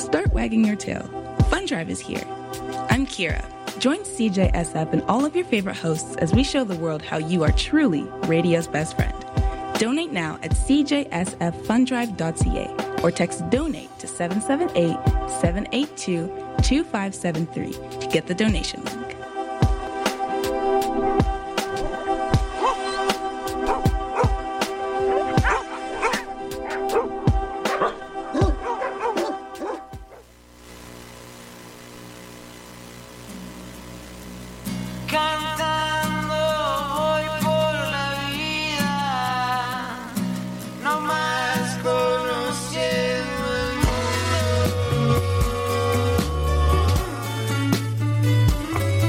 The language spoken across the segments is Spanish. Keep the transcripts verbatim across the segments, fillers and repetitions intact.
start wagging your tail. Fun Drive is here. I'm Kira. Join C J S F and all of your favorite hosts as we show the world how you are truly radio's best friend. Donate now at c j s f fund drive dot c a or text DONATE to seven seven eight, seven eight two, two five seven three to get the donation link. Conociendo el mundo.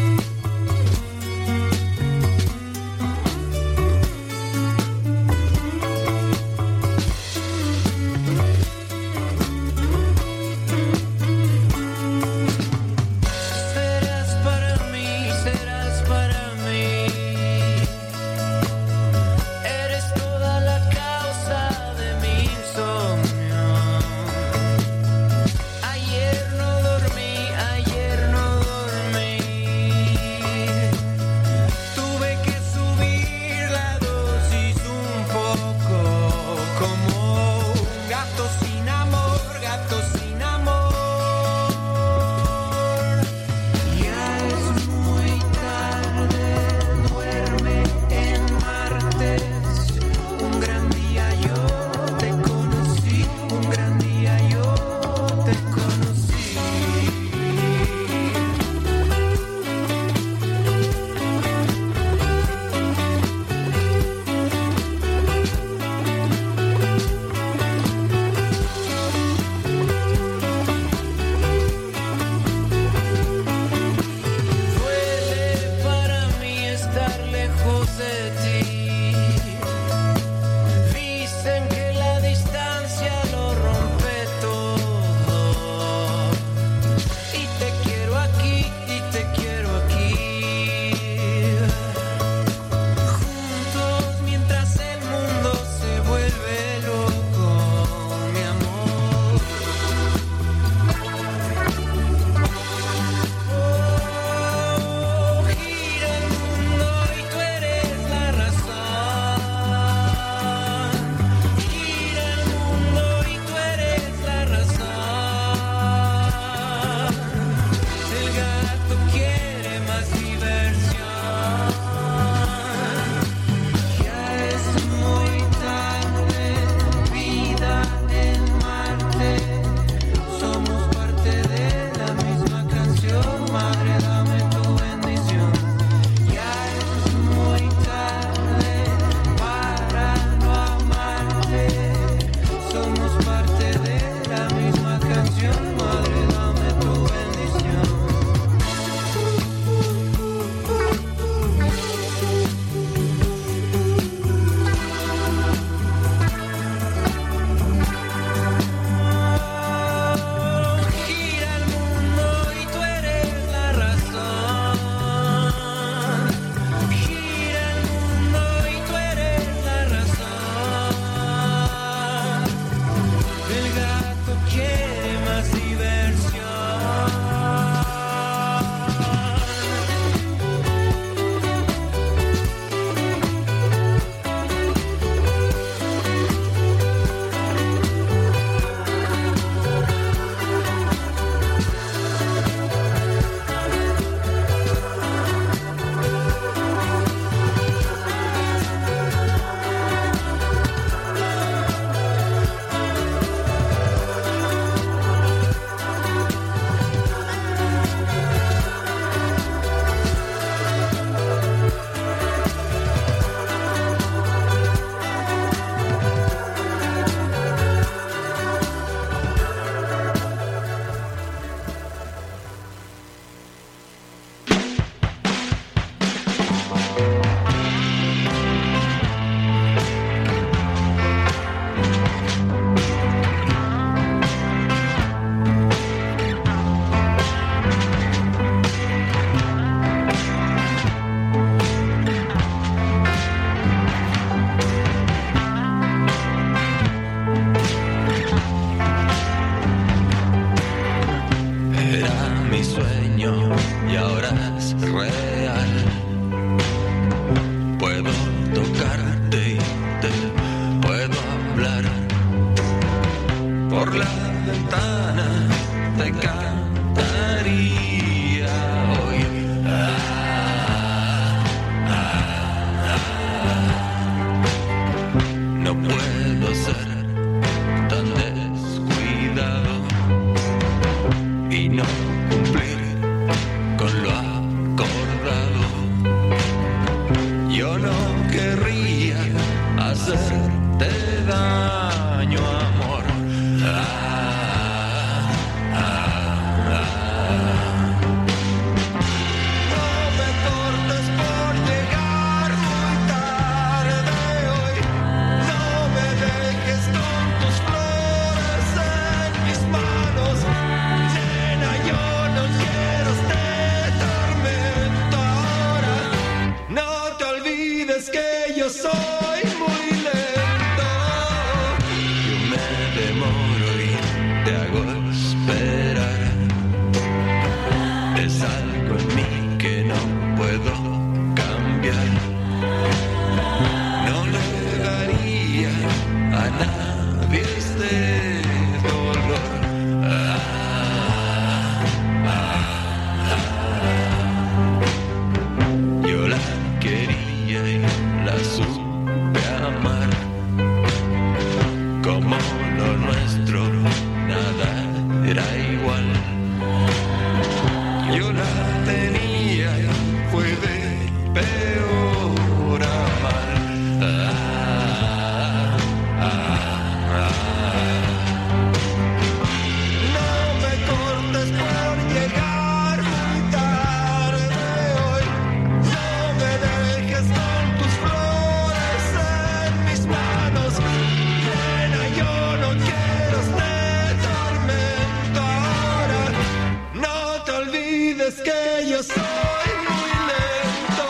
por la ventana te cantaría hoy. Ah, ah, ah. No puedo ser tan descuidado y no cumplir con lo acordado. Yo no querría hacerte daño, amor. Ah, ah, ah. No me cortes por llegar muy tarde hoy. No me dejes con tus flores en mis manos. Nena, yo no quiero este tormento ahora. No te olvides que yo soy muy lento. Yo me demoro y te hago esperar. Es algo en mí que no puedo cambiar. No le daría a nadie este dolor. Ah, ah, ah. Yo la quería y la supe amar. Como lo nuestro nada era igual. Yo la tenía, fue de peor a mal. Ah, ah, ah. No me cortes por llegar muy tarde hoy. No me dejes con tus flores en mis manos. Nena, yo no quiero este tormento ahora. No te olvides que yo soy muy lento.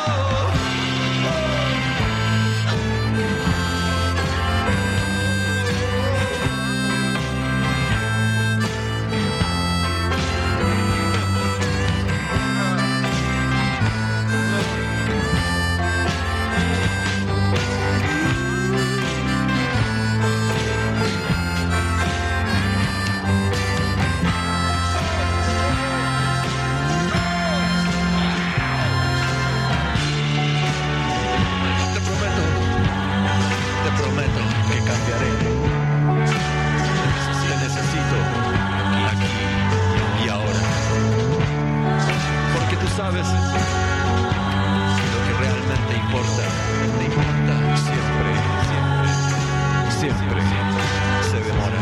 Te prometo, te prometo que cambiaré. Te necesito aquí y ahora. Porque tú sabes que lo que realmente importa, te importa siempre, siempre, siempre se demora.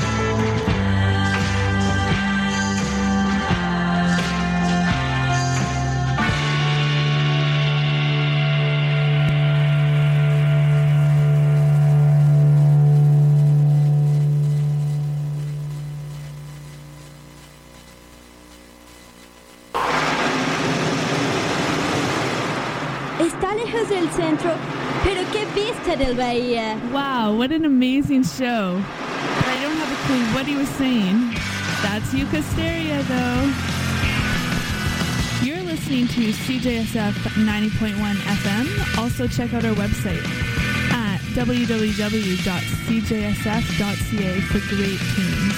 Está lejos del centro, pero qué vista del bahía. Wow, what an amazing show. I don't have a clue what he was saying. That's Yucasteria, though. You're listening to C J S F ninety point one F M. Also check out our website at w w w dot c j s f dot c a for great tunes.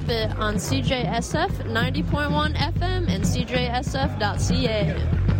it on C J S F ninety point one F M and C J S F dot C A.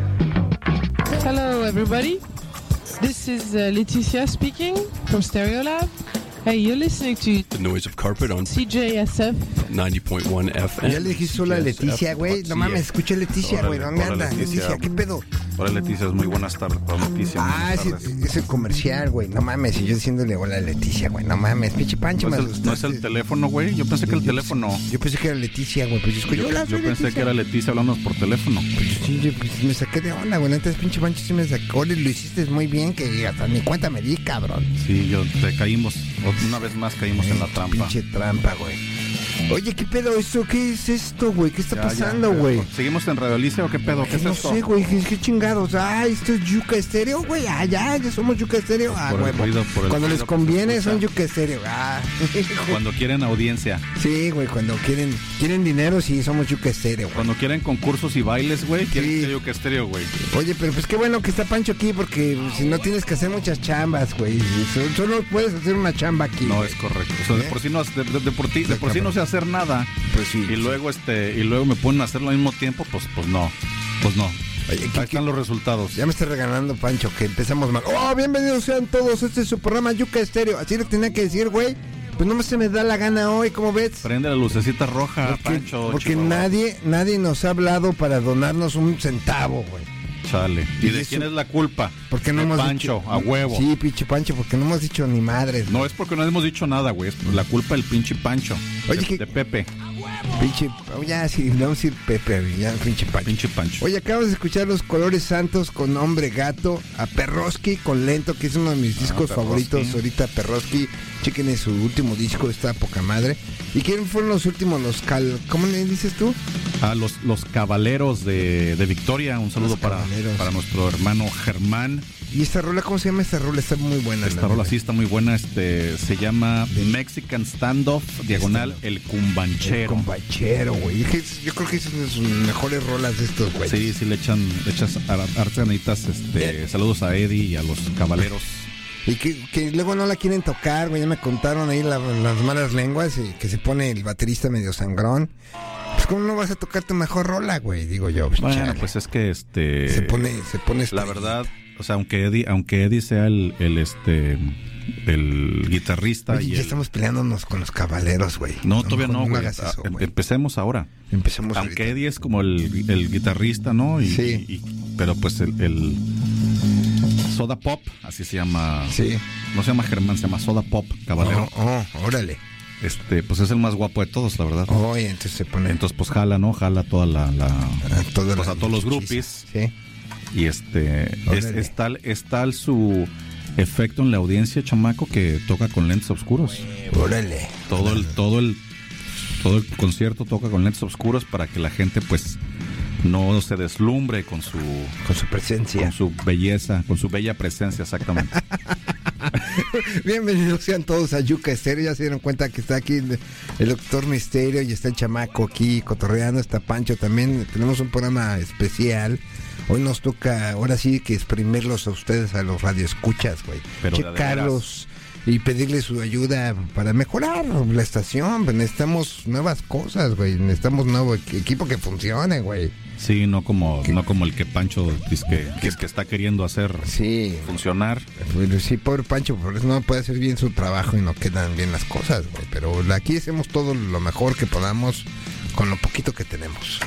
Hello, everybody. This is uh, Leticia speaking from Stereolab. Hey, you're listening to The Noise of Carpet on C J S F ninety point one F M. Ya le dijiste sola a Leticia, güey. No mames, escuché Leticia, güey. ¿Dónde anda? Leticia, ¿qué pedo? Hola, Leticia, es muy buenas tardes. Para Leticia, ah, ese, ese comercial, güey. No mames, y yo diciéndole hola a Leticia, güey. No mames, pinche Pancho. ¿No es, el, ¿No es el teléfono, güey? Yo pensé que el yo, teléfono. Yo pensé que era Leticia, güey. Pues yo escuché, yo, hola, yo pensé Leticia. que era Leticia hablándonos por teléfono. Pues sí, yo pues, me saqué de onda, güey. Entonces, pinche Pancho sí me sacó. Lo hiciste muy bien, que hasta ni cuenta me di, cabrón. Sí, yo te caímos. Una vez más caímos eh, en la trampa. Pinche trampa, güey. Oye, ¿qué pedo esto? ¿Qué es esto, güey? ¿Qué está ya, pasando, güey? ¿Seguimos en Radio Alicia o qué pedo? ¿Qué es no esto? No sé, güey. ¿Qué, ¿Qué chingados? Ah, esto es Yuca Estéreo, güey. Ah, ya, ya somos Yuca Estéreo. Ah, güey. Cuando les conviene son Yuca Estéreo. Ah. Cuando quieren audiencia. Sí, güey. Cuando quieren quieren dinero, sí, somos Yuca Estéreo, güey. Cuando quieren concursos y bailes, güey, quieren sí. Yuca Estéreo, güey. Oye, pero pues qué bueno que está Pancho aquí, porque si no tienes que hacer muchas chambas, güey. Solo puedes hacer una chamba aquí. No, güey. Es correcto. O sea, ¿Eh? de por sí no, de, de, de por, ti, de por sí no sé hacer nada. Pues sí. Y luego este y luego me ponen a hacerlo al mismo tiempo, pues pues no. Pues no. Oye, Ahí ¿qué, están los resultados. Ya me está regalando Pancho que empezamos mal. Oh, bienvenidos sean todos. Este es su programa Yuca Estéreo. Así lo tenía que decir, güey. Pues no se me da la gana hoy, ¿cómo ves? Prende la lucecita roja, porque, Pancho. Porque chihuahua. nadie nadie nos ha hablado para donarnos un centavo, güey. Chale. ¿Y, ¿Y de eso? quién es la culpa? Porque no de hemos Pancho, dicho, a huevo. Sí, pinche Pancho, porque no hemos dicho ni madres. No, es porque no hemos dicho nada, güey. Es la culpa del pinche Pancho. Oye, de, que... de Pepe. Pinche, oh, ya sí, le vamos a decir Pepe, ya, pinche Pancho. Pinche Pancho. Oye, acabas de escuchar Los Colores Santos con Hombre Gato, a Perroski con Lento, que es uno de mis ah, discos Perroski. favoritos ahorita, Perroski. Chequen en su último disco, está poca madre. ¿Y quién fueron los últimos? Los cal... ¿Cómo le dices tú? Ah, los, los Cabaleros de, de Victoria. Un saludo para, para nuestro hermano Germán. ¿Y esta rola, cómo se llama esta rola? Está muy buena. Esta rola sí está muy buena. Este se llama The Mexican Standoff, diagonal El Cumbanchero. El Cumbanchero, güey. Yo creo que es una de sus mejores rolas de estos, güey. Sí, sí le echan, le echas artesanitas. Este, saludos a Eddie y a los Cabaleros. Y que, que luego no la quieren tocar, güey. Ya me contaron ahí la, las malas lenguas y que se pone el baterista medio sangrón. Pues cómo no vas a tocar tu mejor rola, güey, digo yo. Bueno, chale. Pues es que este se pone, se pone. La verdad, o sea, aunque Eddie, aunque Eddie sea el, el este el guitarrista. Oye, y ya el... estamos peleándonos con los Cabaleros, güey. No, no, todavía no, güey. No empecemos ahora. Empecemos. Aunque ahorita. Eddie es como el, el guitarrista, ¿no? Y, sí. Y, pero pues el, el Soda Pop, así se llama. Sí. No se llama Germán, se llama Soda Pop, Caballero. Oh, oh, órale. Este, pues es el más guapo de todos, la verdad. Oh, y entonces se pone. Entonces, pues jala, ¿no? Jala toda la. la a, toda pues la a todos los groupies. Sí. Y este. Es, es, tal, es tal su efecto en la audiencia, chamaco, que toca con lentes oscuros. Órale. Todo el, todo el. Todo el concierto toca con lentes oscuros para que la gente, pues, no se deslumbre con su. Con su presencia. Con su belleza, con su bella presencia, exactamente. Bienvenidos sean todos a Yuca Estéreo. Ya se dieron cuenta que está aquí el, el Doctor Misterio y está el chamaco aquí cotorreando, está Pancho también. Tenemos un programa especial. Hoy nos toca, ahora sí, que exprimirlos a ustedes, a los radioescuchas, güey. Checarlos y pedirles su ayuda para mejorar la estación. Necesitamos nuevas cosas, güey. Necesitamos un nuevo equipo que funcione, güey. Sí, no como no como el que Pancho dice que, que, que está queriendo hacer sí, funcionar. Pues, sí, pobre Pancho, por eso no puede hacer bien su trabajo y no quedan bien las cosas, güey. Pero aquí hacemos todo lo mejor que podamos con lo poquito que tenemos.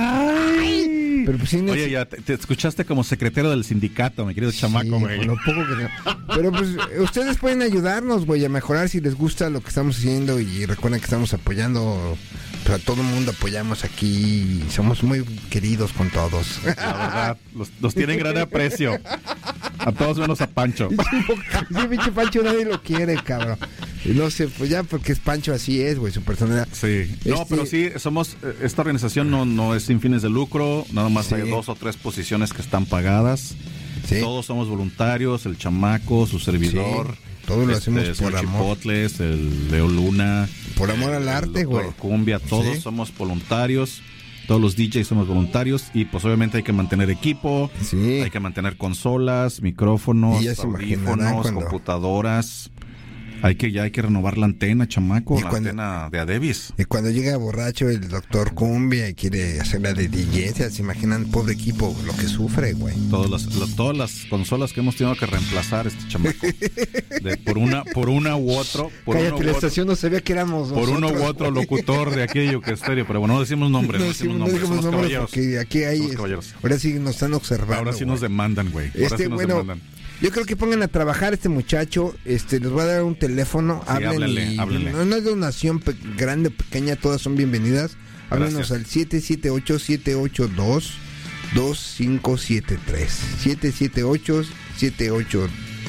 ¡Ay! Pero pues, sí, oye, ya te, te escuchaste como secretario del sindicato, mi querido sí, chamaco, güey. Lo poco que pero pues ustedes pueden ayudarnos, güey, a mejorar si les gusta lo que estamos haciendo y recuerden que estamos apoyando. Pero a todo el mundo apoyamos aquí. Somos muy queridos con todos. La verdad, los, los tienen gran aprecio. A todos menos a Pancho. Sí, pinche Pancho nadie lo quiere, cabrón. Y no sé, pues ya porque es Pancho así es, güey, su personalidad. Sí. Este... No, pero sí, somos, esta organización no, no es sin fines de lucro. Nada más sí. Hay dos o tres posiciones que están pagadas. Sí. Todos somos voluntarios, el chamaco, su servidor. Sí. Todos lo este, hacemos por el amor. Chipotles, el Leo Luna. Por amor al arte, güey. Cumbia, todos ¿sí? somos voluntarios. Todos los D Js somos voluntarios. Y pues obviamente hay que mantener equipo. Sí. Hay que mantener consolas, micrófonos, audífonos, cuando... computadoras. Hay que ya hay que renovar la antena, chamaco, Y la cuando- antena de Adebis. Y cuando llega borracho el doctor Cumbia y quiere hacer la de D J, se imaginan, pobre equipo, lo que sufre, güey. Todas las, la- todas las consolas que hemos tenido que reemplazar este chamaco. De- por una, por una u otro, por Cállate, uno u la otro, estación no sabía que éramos por uno u nosotros, otro güey. locutor de aquí de Yuca Estéreo, pero bueno, no decimos nombres, No no, decimos decimos- no nombres, digamos somos nombres caballeros. porque aquí hay... Somos caballeros. Ahora sí nos están observando. Ahora sí güey. nos demandan, güey. Ahora Este, sí nos bueno, demandan. yo creo que pongan a trabajar este muchacho, este, les voy a dar un teléfono, Sí, hablen háblenle, y háblenle. no, no es donación pe- grande, pequeña, todas son bienvenidas. Háblenos Gracias. al siete siete ocho, siete ocho dos, dos cinco siete tres. siete siete ocho, siete ocho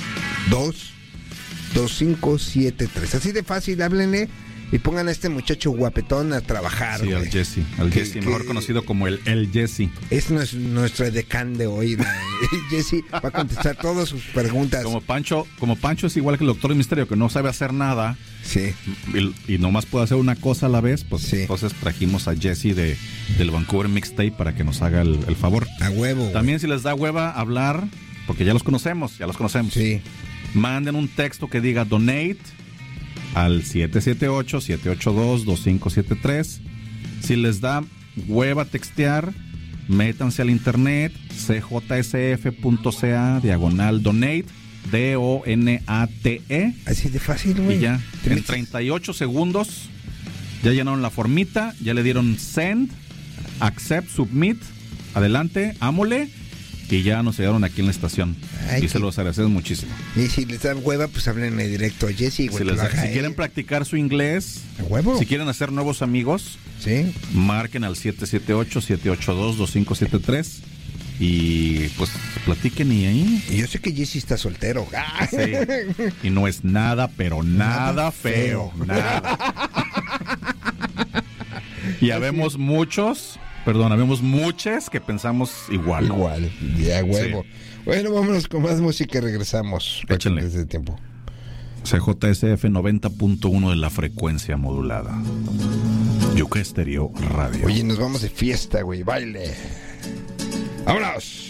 dos, dos cinco siete tres. Así de fácil, háblenle y pongan a este muchacho guapetón a trabajar. Sí, güey. al Jesse, al Que- Jesse, que- mejor conocido como el, el Jesse. Es nues- nuestro decán de hoy. la- Jesse va a contestar todas sus preguntas. Como Pancho, como Pancho es igual que el Doctor Misterio, que no sabe hacer nada Sí. y, y nomás puede hacer una cosa a la vez, pues Sí. entonces trajimos a Jesse de, del Vancouver Mixtape para que nos haga el, el favor. A huevo. güey. También si les da hueva hablar, porque ya los conocemos, ya los conocemos. Sí. Manden un texto que diga donate al siete siete ocho, siete ocho dos, dos cinco siete tres. Si les da hueva textear, métanse al internet c j s f punto c a diagonal donate, D O N A T E, Así de fácil, güey. y ya Te en metes- treinta y ocho segundos ya llenaron la formita, ya le dieron send, accept, submit, adelante, ámole, y ya nos llegaron aquí en la estación. Ay, y qué- se los agradecemos muchísimo. Y si les dan hueva, pues háblenle directo a Jesse, güey. Si, les da- trabaja si ahí. quieren practicar su inglés, A huevo. si quieren hacer nuevos amigos, Sí. marquen al siete siete ocho, siete ocho dos, dos cinco siete tres y pues platiquen y ahí. Y yo sé que Jesse está soltero. ¡Ah! Sí. Y no es nada, pero nada, Nada feo. feo. Nada. Y habemos muchos, perdón, habemos muchos que pensamos igual. Igual. Ya huevo. Sí. Bueno, vámonos con más música y regresamos. Échenle. Desde tiempo. C J S F noventa punto uno de la frecuencia modulada. Yuca Estéreo Radio. Oye, nos vamos de fiesta, güey. Baile. ¡Vámonos!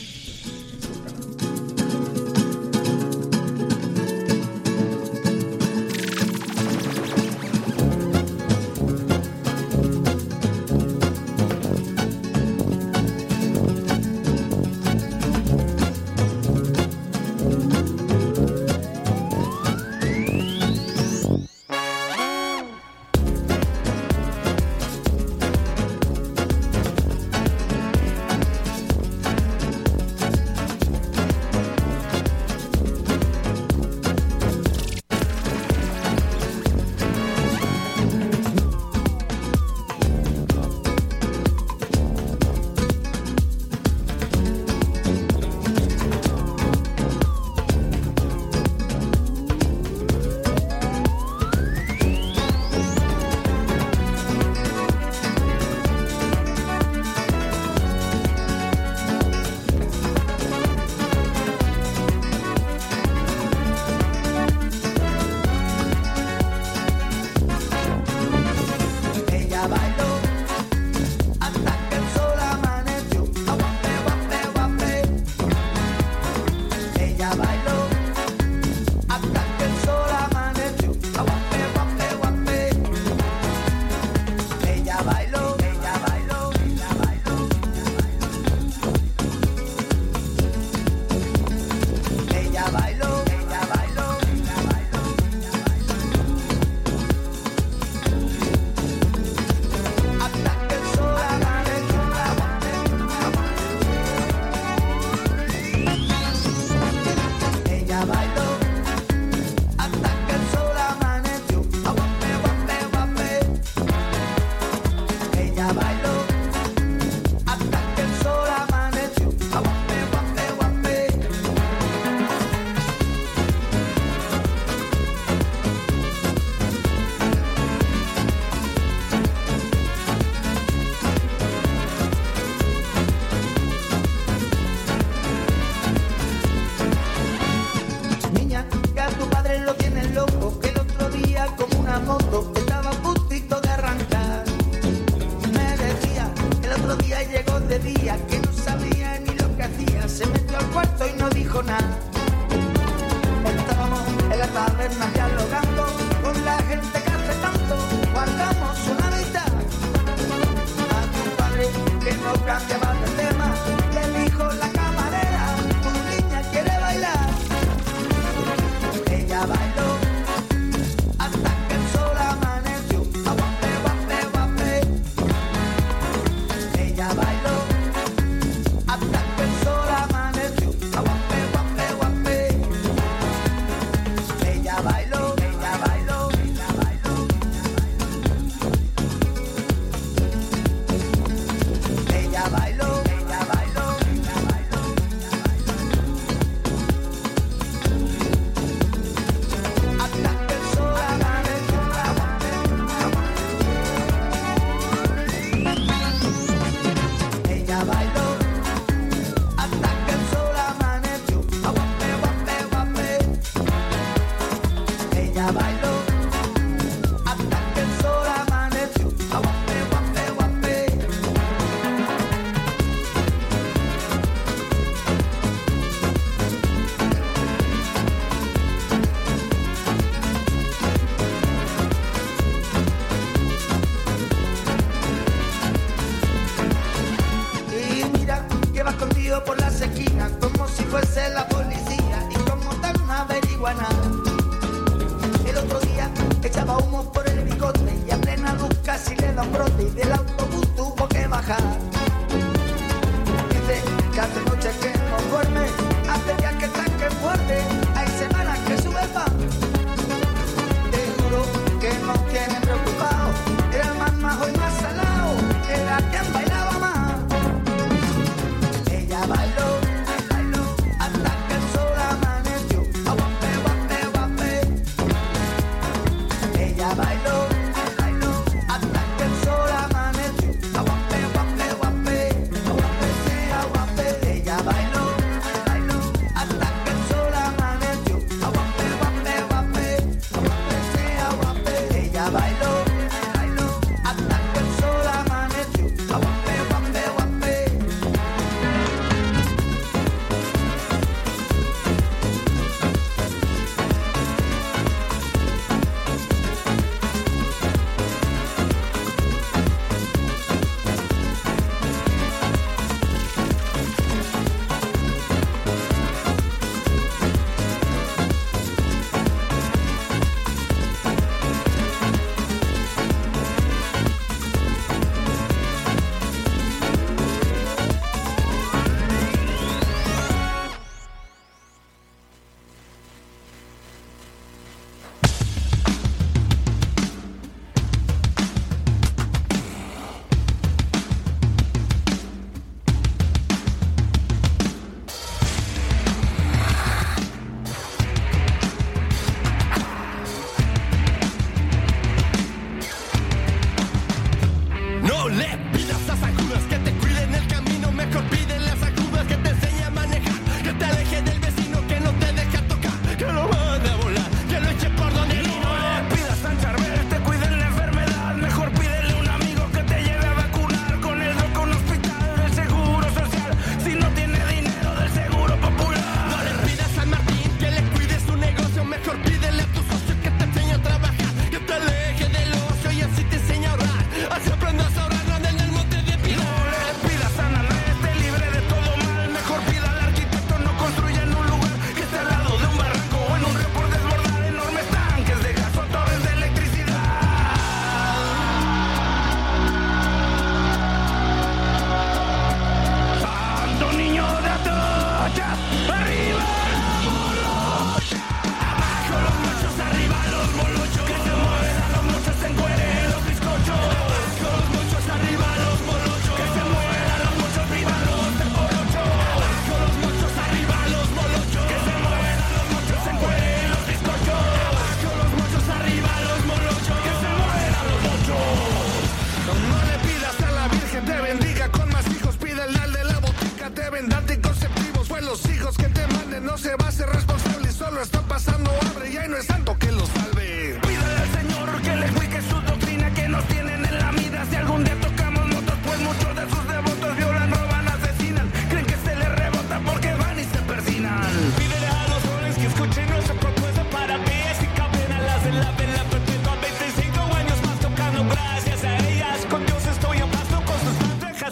Ella bailó hasta que el sol amaneció. Aguape, guape, guape. Ella bailó hasta que el sol amaneció. Aguape, guape, guape. Ella bailó, ella bailó, ella bailó. Ella bailó, ella bailó, ella bailó. Hasta que el sol amaneció. Ella bailó hasta que el sol amaneció. Aguape, guape, guape. Ella bailó hasta que el sol amaneció. Aguape, guape, guape. Niña, que a tu padre lo tiene loco, que el otro día como una moto estaba a puntito de arrancar. Me decía, el otro día llegó de día, que no sabía ni lo que hacía, se metió al cuarto y no dijo nada. Estábamos en la taberna dialogando, gente que hace tanto guardamos una mitad. A tu padre que no cambiaba de tema, le dijo la camarera, tu niña quiere bailar. Ella bailó hasta que el sol amaneció. Aguape, guape, guape. Ella bailó hasta que el sol amaneció. Aguape, guape, guape. Ella bailó, ella bailó, ella bailó. Ella bailó, ella bailó, ella bailó. Hasta que el sol amaneció. Ella bailó hasta que el sol amaneció. Aguape, guape, guape. Ella bailó hasta que el sol amaneció. Aguape, guape, guape. Y mira que va escondido por las esquinas como si fuese la policía y como tan no averigua nada. El otro día echaba humo por el bigote y a plena luz casi le da un brote y del autobús tuvo que bajar. Dice que hace noches que no duerme, hace días que está que fuerte, hay semanas que sube el pan. Te juro que no tiene preocupado, era el más majo y más salado, era quien bailaba más. Ella bailó, bailó hasta que el sol amaneció. Aguape, guape, guape. Ella bailó, bailó hasta que el sol amaneció. Aguape, guape, guape. Aguape, sea guape. Ella bailó, bailó hasta que el sol amaneció. Aguape, guape, guape. Aguape, sea guape. Ella bailó, bailó hasta que el sol amaneció. Aguape, guape, guape. No le pidas a San Judas que te cuiden el camino, mejor pídele a San Judas que te enseñe a manejar, que te aleje del vecino que no te deja tocar, que lo mande a volar, que lo eche por donde vino. No le pidas a San Charbel te cuiden la enfermedad, mejor pídele a un amigo que te lleve a vacunar, con el droga un hospital del seguro social, si no tiene dinero del seguro popular. No le pidas a Martín que le cuide su negocio, mejor pídele a tu socio que te enseñe a trabajar, que te aleje del ocio y así te enseña a ahorrar, así aprendas a ahorrar grande en el monte de Pilar. No le pidas a Nanés te libre de todo mal, mejor pida al arquitecto no construya en un lugar que esté al lado de un barranco o en un río por desbordar enormes tanques de gas o torres de electricidad. Santo niño de Atocha, arriba la molocha, abajo los machos, arriba los molochos, que se mueran los mochos, se encueren los bizcochos, abajo los mochos, arriba los molochos, que se mueran los mochos, arriba los teporochos, abajo los mochos, arriba los molochos, que se mueran los mochos, se encueren los bizcochos, abajo los mochos, arriba los molochos, que se mueran los mochos. No le pidas a la Virgen te bendiga con más hijos, pídele al de la botica te venda anticonceptivos, pues los hijos que te manden no se va a ser responsable y solo están pasando hambre y ahí no es santo que los salve. Pídele al Señor que le explique su doctrina que nos tienen en la mira, si algún día tocamos motos pues muchos de sus devotos violan, roban, asesinan, creen que se les rebota porque van y se persinan. Pídele a los jóvenes que escuchen nuestra propuesta para ver si caben alas en la vela perpetua.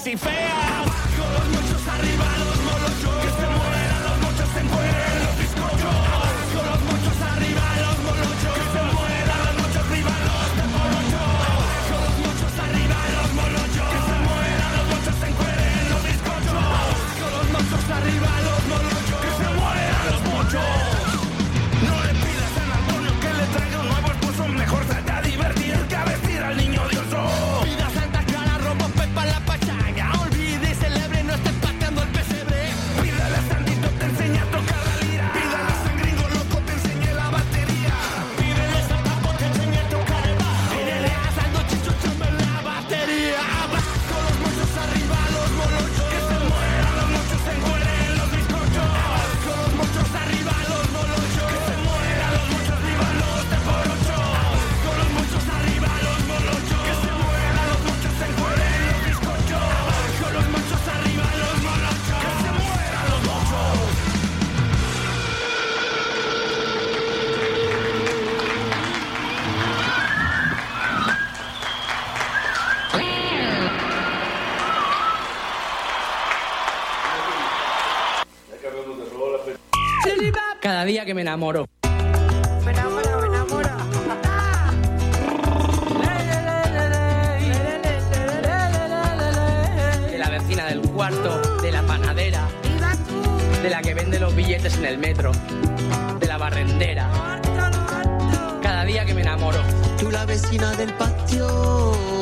y feas. Abajo los mochos, arriba los molochos. Que se mueran los mochos, se mueren los bizcochos. Abajo los mochos, arriba los molochos. Que se mueran los mochos, arriba los de molocho. Abajo los mochos, arriba los molochos. Que se mueran los mochos, se encueren los bizcochos. Abajo los mochos, arriba los molochos. Que se mueran los mochos. No le pidas a Antonio que le traiga un nuevo esposo. Mejor salte a divertir que a vestir al niño dioso. Pida Santa Clara, robo pepa en la pachanga. Olvide y celebre, no estés pateando el pesebre. Pídale a Santito, te enseña a tocar la lira. Pídale a San Gringo, loco, te enseñe la batería. Pídele a Zapapo, te enseñe a tocar el bajo. Pídele a Saldo Chicho, chame la batería. Abajo los mochos, arriba los molochos. Que se mueran los mochos, se encueren los bizcochos. Abajo los mochos, arriba los molochos. Que se mueran los mochos, arriba los de por ocho. Abajo los mochos, arriba los molochos. Que se mueran los mochos, se encueren los bizcochos. Abajo los mochos, arriba los molochos. Que se mueran los mochos. Cada día que me enamoro. Me enamoro, me enamoro. De la vecina del cuarto, de la panadera, de la que vende los billetes en el metro, de la barrendera. Cada día que me enamoro. Tú la vecina del patio.